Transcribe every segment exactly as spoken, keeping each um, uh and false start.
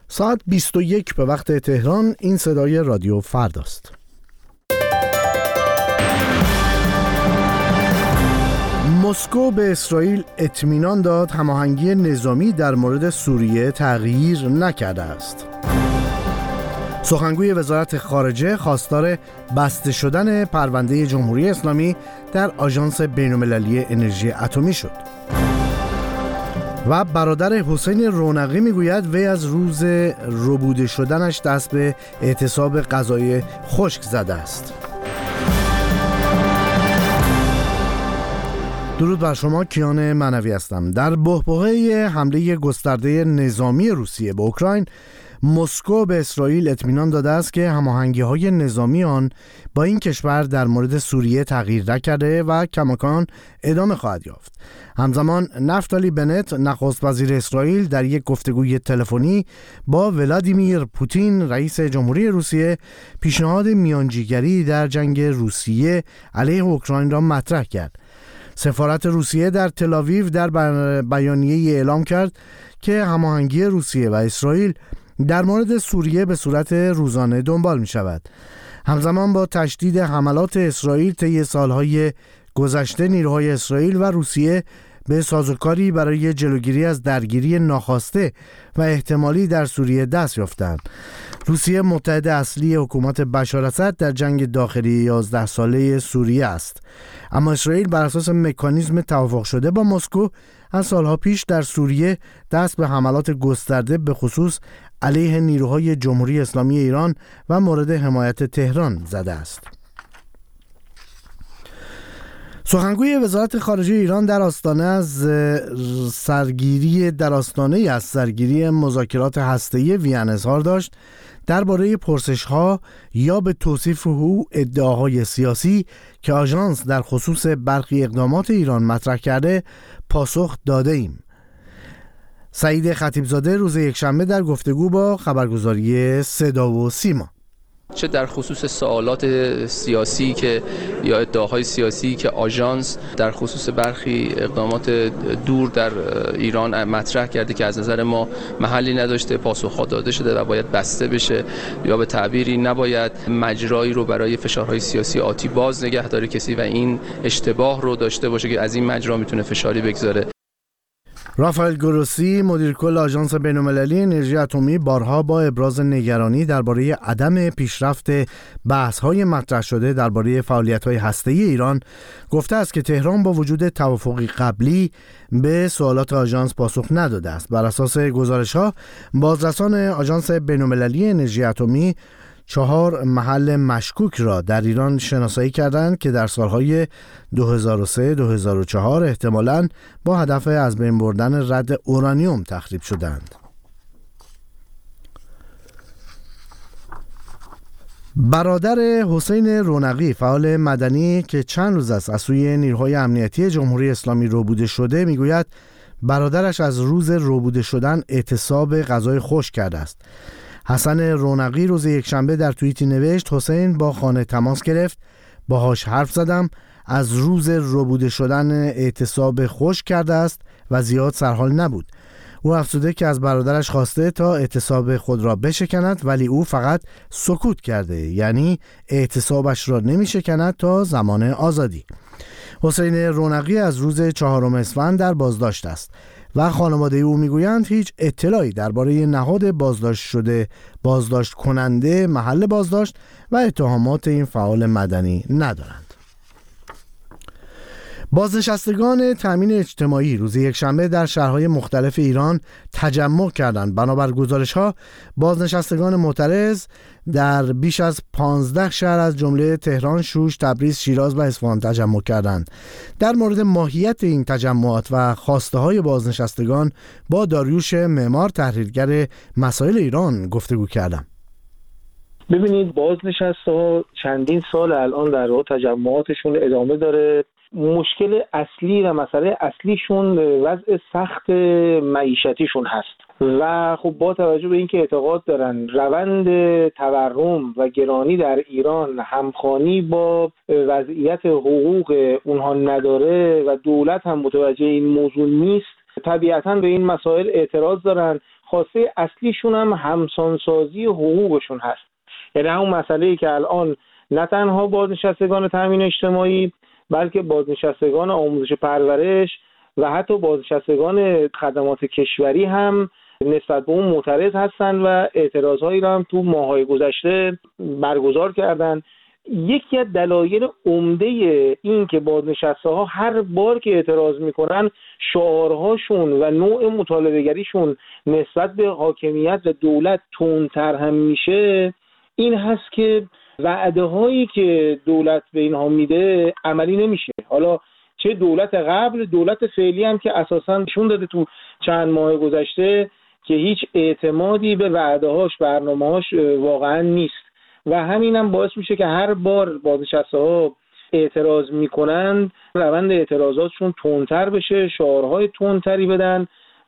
ساعت بیست و یک به وقت تهران. این صدای رادیو فرداست. مسکو به اسرائیل اطمینان داد هماهنگی نظامی در مورد سوریه تغییر نکرده است. سخنگوی وزارت خارجه خواستار بسته شدن پرونده جمهوری اسلامی در آژانس بین‌المللی انرژی اتمی شد. و برادر حسین رونقی میگوید وی از روز ربوده شدنش دست به اعتصاب غذای خشک زده است. درود بر شما، کیان معنوی هستم. در بحبوحه حمله گسترده نظامی روسیه به اوکراین، مسکو به اسرائیل اطمینان داده است که هماهنگی‌های نظامی آن با این کشور در مورد سوریه تغییر نکرده و کماکان ادامه خواهد یافت. همزمان نفتالی بنت نخست وزیر اسرائیل در یک گفتگوی تلفنی با ولادیمیر پوتین رئیس جمهوری روسیه پیشنهاد میانجیگری در جنگ روسیه علیه اوکراین را مطرح کرد. سفارت روسیه در تل‌آویو در بیانیه‌ای اعلام کرد که هماهنگی روسیه و اسرائیل در مورد سوریه به صورت روزانه دنبال می شود. همزمان با تشدید حملات اسرائیل طی سالهای گذشته، نیروهای اسرائیل و روسیه به سازوکاری برای جلوگیری از درگیری ناخواسته و احتمالی در سوریه دست یافتند. روسیه متحد اصلی حکومت بشار اسد در جنگ داخلی یازده ساله سوریه است، اما اسرائیل بر اساس مکانیزم توافق شده با مسکو از سالها پیش در سوریه دست به حملات گسترده به خصوص علیه نیروهای جمهوری اسلامی ایران و مورد حمایت تهران زده است. سخنگوی وزارت خارجه ایران در آستانه از سرگیری در آستانه از سرگیری مذاکرات هسته‌ای وین اظهار داشت درباره پرسش‌ها یا به توصیف او ادعاهای سیاسی که آژانس در خصوص برخی اقدامات ایران مطرح کرده پاسخ داده ایم. سعید خطیبزاده روز یکشنبه در گفتگو با خبرگزاری صدا و سیما چه در خصوص سوالات سیاسی که یا ادعاهای سیاسی که آژانس در خصوص برخی اقدامات دور در ایران مطرح کرده که از نظر ما محلی نداشته، پاسخ داده شده و باید بسته بشه، یا به تعبیری نباید مجرایی رو برای فشارهای سیاسی آتی باز نگه داره کسی و این اشتباه رو داشته باشه که از این مجرا میتونه فشاری بگذاره. رافائل گروسی مدیر کل آژانس بین‌المللی انرژی اتمی بارها با ابراز نگرانی درباره عدم پیشرفت بحث‌های مطرح شده درباره فعالیت‌های هسته‌ای ایران گفته است که تهران با وجود توافقی قبلی به سوالات آژانس پاسخ نداده است. بر اساس گزارش‌ها، بازرسان آژانس بین‌المللی انرژی اتمی چهار محل مشکوک را در ایران شناسایی کردند که در سالهای دو هزار و سه دو هزار و چهار احتمالاً با هدف از بین بردن رد اورانیوم تخریب شدند. برادر حسین رونقی فعال مدنی که چند روز است از سوی نیروهای امنیتی جمهوری اسلامی ربوده شده میگوید برادرش از روز ربوده شدن اعتصاب غذای خشک کرده است. حسن رونقی روز یکشنبه در توییتی نوشت حسین با خانه تماس گرفت، باهاش حرف زدم، از روز ربوده شدن اعتصاب خشک کرده است و زیاد سرحال نبود. او افزوده که از برادرش خواسته تا اعتصاب خود را بشکند ولی او فقط سکوت کرده، یعنی اعتصابش را نمی شکند تا زمان آزادی. حسین رونقی از روز چهارم اسفند در بازداشت است و خانواده او میگویند هیچ اطلاعی درباره نهاد بازداشت شده، بازداشت کننده، محل بازداشت و اتهامات این فعال مدنی ندارند. بازنشستگان تامین اجتماعی روز یکشنبه در شهرهای مختلف ایران تجمع کردند. بنابر گزارش‌ها بازنشستگان معترض در بیش از پانزده شهر از جمله تهران، شوش، تبریز، شیراز و اصفهان تجمع کردند. در مورد ماهیت این تجمعات و خواسته‌های بازنشستگان با داریوش معمار تحلیلگر مسائل ایران گفتگو کردم. ببینید، بازنشسته‌ها چندین سال الان در راه تجمعاتشون ادامه داره. مشکل اصلی و مسئله اصلیشون وضع سخت معیشتیشون هست و خب با توجه به اینکه اعتقاد دارن روند تورم و گرانی در ایران همخوانی با وضعیت حقوق اونها نداره و دولت هم متوجه این موضوع نیست، طبیعتاً به این مسائل اعتراض دارن. خواسته اصلیشون هم همسانسازی حقوقشون هست. یعنی همون مسئله‌ای که الان نه تنها بازنشستگان تامین اجتماعی بلکه بازنشستگان آموزش پرورش و حتی بازنشستگان خدمات کشوری هم نسبت به اون معترض هستن و اعتراضهایی را هم تو ماه‌های گذشته برگزار کردن. یکی از دلایل عمده این که بازنشسته‌ها هر بار که اعتراض میکنن شعارهاشون و نوع مطالبه‌گریشون نسبت به حاکمیت و دولت تندتر هم میشه این هست که وعده هایی که دولت به اینها میده عملی نمیشه. حالا چه دولت قبل، دولت فعلی هم که اساساً نشون داده تو چند ماه گذشته که هیچ اعتمادی به وعده هاش، برنامه هاش واقعا نیست و همین هم باعث میشه که هر بار بازنشسته‌ها اعتراض میکنن روند اعتراضاتشون تندتر بشه، شعارهای تندتری بدن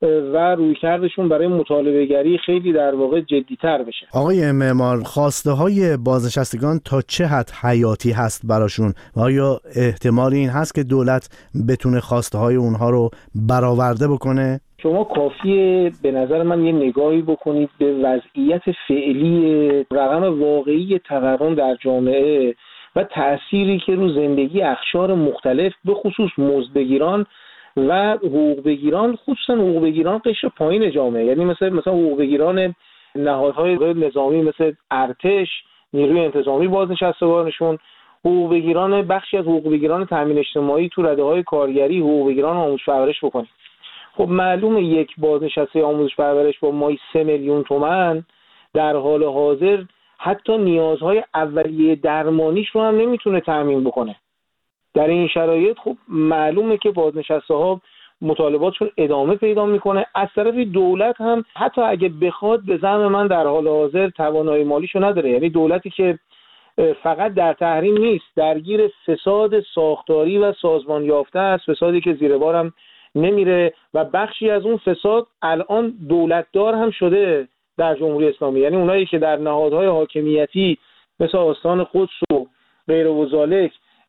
و رویکردشون برای مطالبه گری خیلی در واقع جدی‌تر بشه. آقای معمار، خواسته های بازنشستگان تا چه حد حیاتی هست براشون و آیا احتمال این هست که دولت بتونه خواسته های اونها رو برآورده بکنه؟ شما کافیه به نظر من یه نگاهی بکنید به وضعیت فعلی رقم واقعی تورم در جامعه و تأثیری که رو زندگی اقشار مختلف به خصوص مزدبگیران و حقوق بگیران، خصوصا حقوق بگیران قشر پایین جامعه، یعنی مثلا مثلا حقوق بگیران نهادهای نظامی مثل ارتش، نیروی انتظامی بازنشستگانشون، حقوق بگیران بخشی از حقوق بگیران تامین اجتماعی تو رده‌های کارگری، حقوق بگیران آموزش پرورش بکنید. خب معلومه یک بازنشسته آموزش پرورش با مای سه میلیون تومان در حال حاضر حتی نیازهای اولیه درمانیش رو هم نمیتونه تامین بکنه. در این شرایط خب معلومه که بازنشسته‌ها مطالباتشون ادامه پیدا میکنه. از طرف دولت هم حتی اگه بخواد به زعم من در حال حاضر توانایی مالیشو نداره. یعنی دولتی که فقط در تحریم نیست، درگیر فساد ساختاری و سازمان یافته است، فسادی که زیر بار هم نمیره و بخشی از اون فساد الان دولتدار هم شده در جمهوری اسلامی. یعنی اونایی که در نهادهای حاکمیتی مثل آستان قدس و غیر و ذالک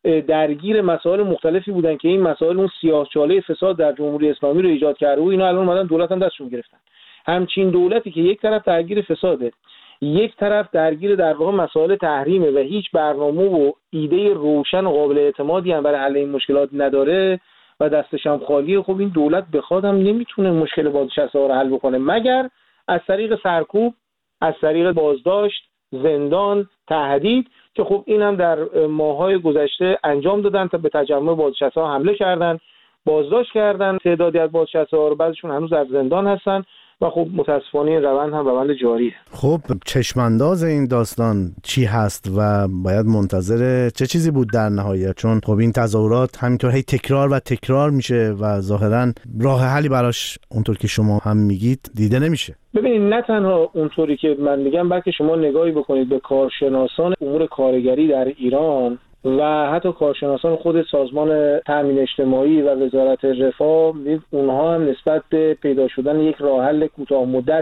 درگیر مسائل مختلفی بودن که این مسائل اون سیاه‌چاله فساد در جمهوری اسلامی رو ایجاد کرده و اینا الان اومدن دولت هم دستشون گرفتن. همچین دولتی که یک طرف درگیر فساده، یک طرف درگیر در واقع مسائل تحریمه و هیچ برنامه و ایده روشن و قابل اعتمادی هم برای حل این مشکلات نداره و دستش هم خالیه، خب این دولت بخواد هم نمیتونه مشکل بازنشسته‌ها رو حل بکنه مگر از طریق سرکوب، از طریق بازداشت، زندان، تهدید، که خب این هم در ماه‌های گذشته انجام دادن تا به تجمع بازنشسته‌ها حمله کردن، بازداشت کردن تعدادی از بازنشسته‌ها رو، بعضیشون هنوز در زندان هستن و خب متاسفانه این روند هم روند جاریه. خب چشمانداز این داستان چی هست و باید منتظر چه چیزی بود در نهایت؟ چون خب این تظاهرات همینطور هی تکرار و تکرار میشه و ظاهرا راه حلی براش اونطور که شما هم میگید دیده نمیشه. ببینید نه تنها اونطوری که من میگم، بلکه شما نگاهی بکنید به کارشناسان امور کارگری در ایران و حتی کارشناسان خود سازمان تامین اجتماعی و وزارت رفاه، اونها هم نسبت به پیدا شدن یک راه حل کوتاه مدت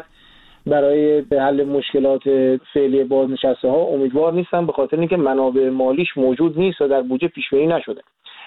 برای حل مشکلات فعلی بازنشسته‌ها امیدوار نیستن، به خاطر اینکه منابع مالیش موجود نیست و در بودجه پیش‌بینی نشده.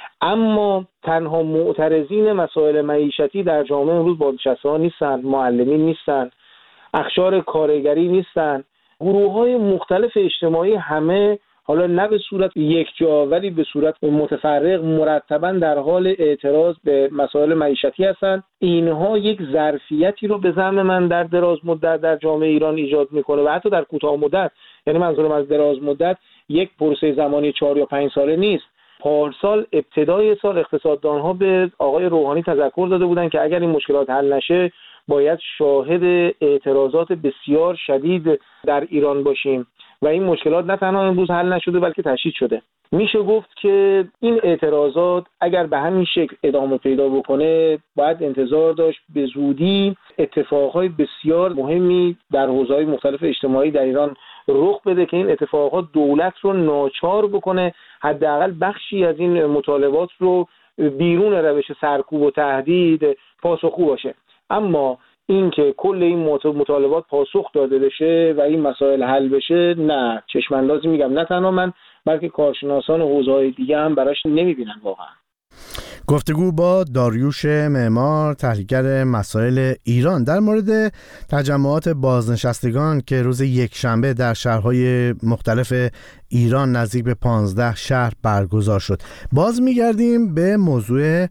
اما تنها معترضین مسائل معیشتی در جامعه امروز بازنشسته‌ها نیستن، معلمین نیستن، اقشار کارگری نیستن، گروه‌های مختلف اجتماعی همه حالا نه به صورت یک جا ولی به صورت متفرق مرتباً در حال اعتراض به مسائل معیشتی هستند. اینها یک ظرفیتی رو به زعم من در دراز مدت در جامعه ایران ایجاد میکنه و حتی در کوتاه مدت، یعنی منظورم از دراز مدت یک پروسه زمانی چهار یا پنج ساله نیست. پارسال ابتدای سال اقتصاددانها به آقای روحانی تذکر داده بودند که اگر این مشکلات حل نشه باید شاهد اعتراضات بسیار شدید در ایران باشیم و این مشکلات نه تنها امروز حل نشده بلکه تشدید شده. میشه گفت که این اعتراضات اگر به همین شکل ادامه پیدا بکنه باید انتظار داشت به زودی اتفاقهای بسیار مهمی در حوزه‌های مختلف اجتماعی در ایران رخ بده که این اتفاقات دولت رو ناچار بکنه حداقل بخشی از این مطالبات رو بیرون روش سرکوب و تهدید پاسخگو باشه. اما این که کل این مطالبات پاسخ داده بشه و این مسائل حل بشه، نه، چشماندازی میگم نه تنها من بلکه کارشناسان حوزه‌های دیگه هم براش نمیبینن واقعا. گفتگو با داریوش معمار، تحلیلگر مسائل ایران، در مورد تجمعات بازنشستگان که روز یکشنبه در شهرهای مختلف ایران نزدیک به پانزده شهر برگزار شد. باز میگردیم به موضوع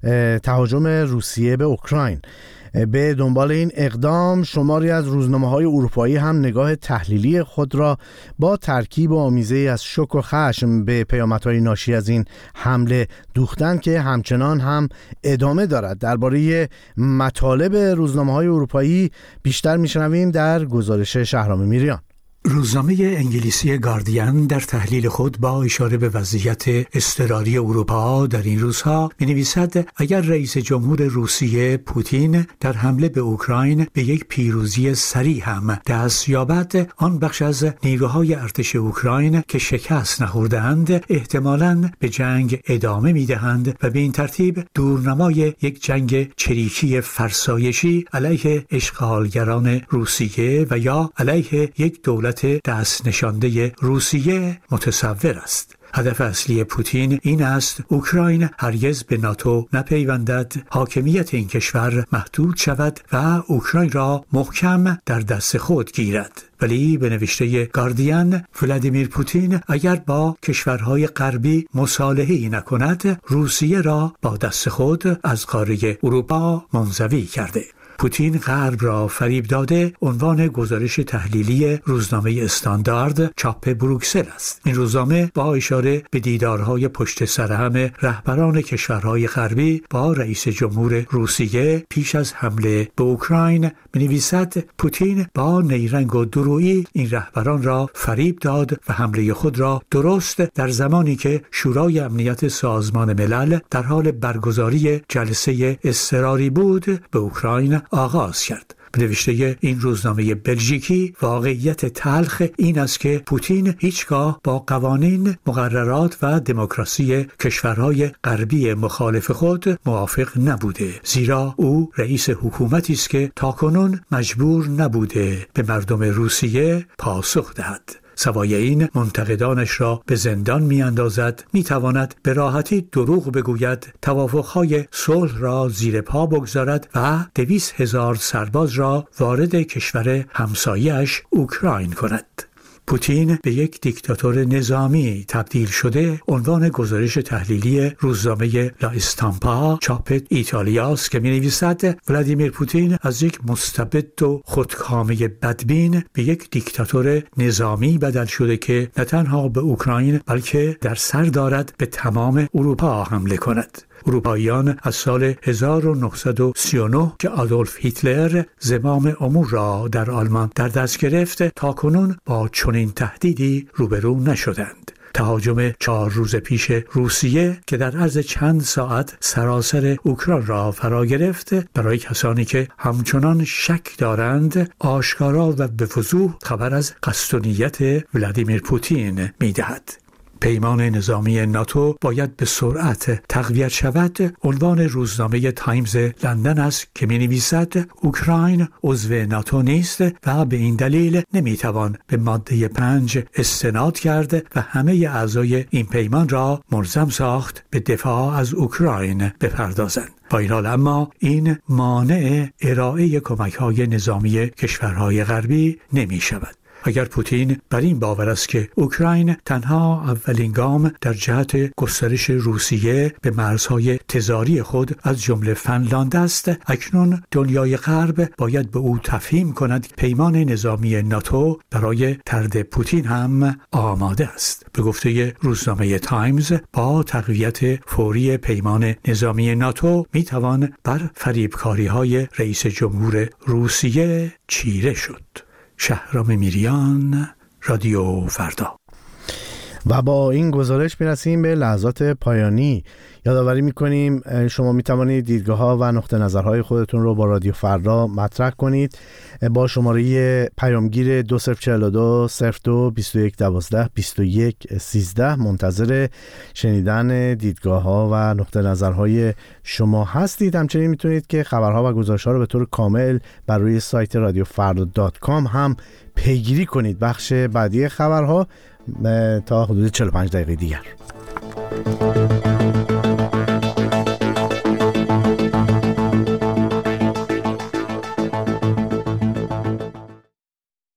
تهاجم روسیه به اوکراین. به دنبال این اقدام شماری از روزنامه‌های اروپایی هم نگاه تحلیلی خود را با ترکیب و آمیزه از شک و خشم به پیامدهای ناشی از این حمله دوختند که همچنان هم ادامه دارد. درباره مطالب روزنامه‌های اروپایی بیشتر میشنویم در گزارش شهرام میریان. روزنامه انگلیسی گاردین در تحلیل خود با اشاره به وضعیت اضطراری اروپا در این روزها می‌نویسد اگر رئیس جمهور روسیه پوتین در حمله به اوکراین به یک پیروزی سریع هم دست یابد، آن بخش از نیروهای ارتش اوکراین که شکست نخورده‌اند احتمالاً به جنگ ادامه می‌دهند و به این ترتیب دورنمای یک جنگ چریکی فرسایشی علیه اشغالگران روسیه و یا علیه یک دولت دست نشانده روسیه متصور است. هدف اصلی پوتین این است اوکراین هرگز به ناتو نپیوندد، حاکمیت این کشور محدود شود و اوکراین را محکم در دست خود گیرد. ولی به نوشته گاردین، ولادیمیر پوتین اگر با کشورهای غربی مصالحه‌ای نکند، روسیه را با دست خود از قاره اروپا منزوی کرده. پوتین غرب را فریب داده عنوان گزارش تحلیلی روزنامه استاندارد چاپ بروکسل است. این روزنامه با اشاره به دیدارهای پشت سر هم رهبران کشورهای غربی با رئیس جمهور روسیه پیش از حمله به اوکراین می‌نویسد پوتین با نیرنگ و درویی این رهبران را فریب داد و حمله خود را درست در زمانی که شورای امنیت سازمان ملل در حال برگزاری جلسه اضطراری بود به اوکراین آغاز کرد. به نوشته این روزنامه بلژیکی، واقعیت تلخ این است که پوتین هیچگاه با قوانین، مقررات و دموکراسی کشورهای غربی مخالف خود موافق نبوده، زیرا او رئیس حکومتی است که تاکنون مجبور نبوده به مردم روسیه پاسخ دهد. سوای این منتقدانش را به زندان می اندازد، می تواند به راحتی دروغ بگوید، توافقهای صلح را زیر پا بگذارد و دویست هزار سرباز را وارد کشور همسایه‌اش اوکراین کند. پوتین به یک دیکتاتور نظامی تبدیل شده عنوان گزارش تحلیلی روزنامه لا استامپا چاپ ایتالیاست که می‌نویسد ولادیمیر پوتین از یک مستبد و خودکامه بدبین به یک دیکتاتور نظامی بدل شده که نه تنها به اوکراین بلکه در سر دارد به تمام اروپا حمله کند. اروپاییان از سال هزار و نهصد و سی و نه که آدولف هیتلر زمام امور را در آلمان در دست گرفت تاکنون با چنین تهدیدی روبرو نشدند. تهاجم چهار روز پیش روسیه که در عرض چند ساعت سراسر اوکراین را فرا گرفت برای کسانی که همچنان شک دارند آشکارا و به وضوح خبر از قصد و نیت ولادیمیر پوتین می‌دهد. پیمان نظامی ناتو باید به سرعت تقویت شود عنوان روزنامه تایمز لندن است که می‌نویسد اوکراین عضو ناتو نیست و به این دلیل نمی‌توان به ماده پنج استناد کرد و همه اعضای این پیمان را ملزم ساخت به دفاع از اوکراین بپردازند. با این حال اما این مانع ارائه کمک‌های نظامی کشورهای غربی نمی‌شود. اگر پوتین بر این باور است که اوکراین تنها اولین گام در جهت گسترش روسیه به مرزهای تزاری خود از جمله فنلاند است، اکنون دنیای غرب باید به او تفهیم کند پیمان نظامی ناتو برای طرد پوتین هم آماده است. به گفته روزنامه تایمز، با تقویت فوری پیمان نظامی ناتو میتوان بر فریبکاری‌های رئیس جمهور روسیه چیره شد. شهرام میریان، رادیو فردا. و با این گزارش میرسیم به لحظات پایانی. یادآوری میکنیم شما میتوانید دیدگاه‌ها و نقطه نظرهای خودتون رو با رادیو فردا مطرح کنید با شماره پیامگیر دو صفر چهار دو صفر دو بیست و یک دوازده بیست و یک سیزده. منتظر شنیدن دیدگاه‌ها و نقطه نظرهای شما هستید. همچنین میتونید که خبرها و گزارش‌ها رو به طور کامل بر روی سایت رادیو فردا دات کام هم پیگیری کنید. بخش بعدی خبرها تا حدود چهل و پنج دقیقه دیگر.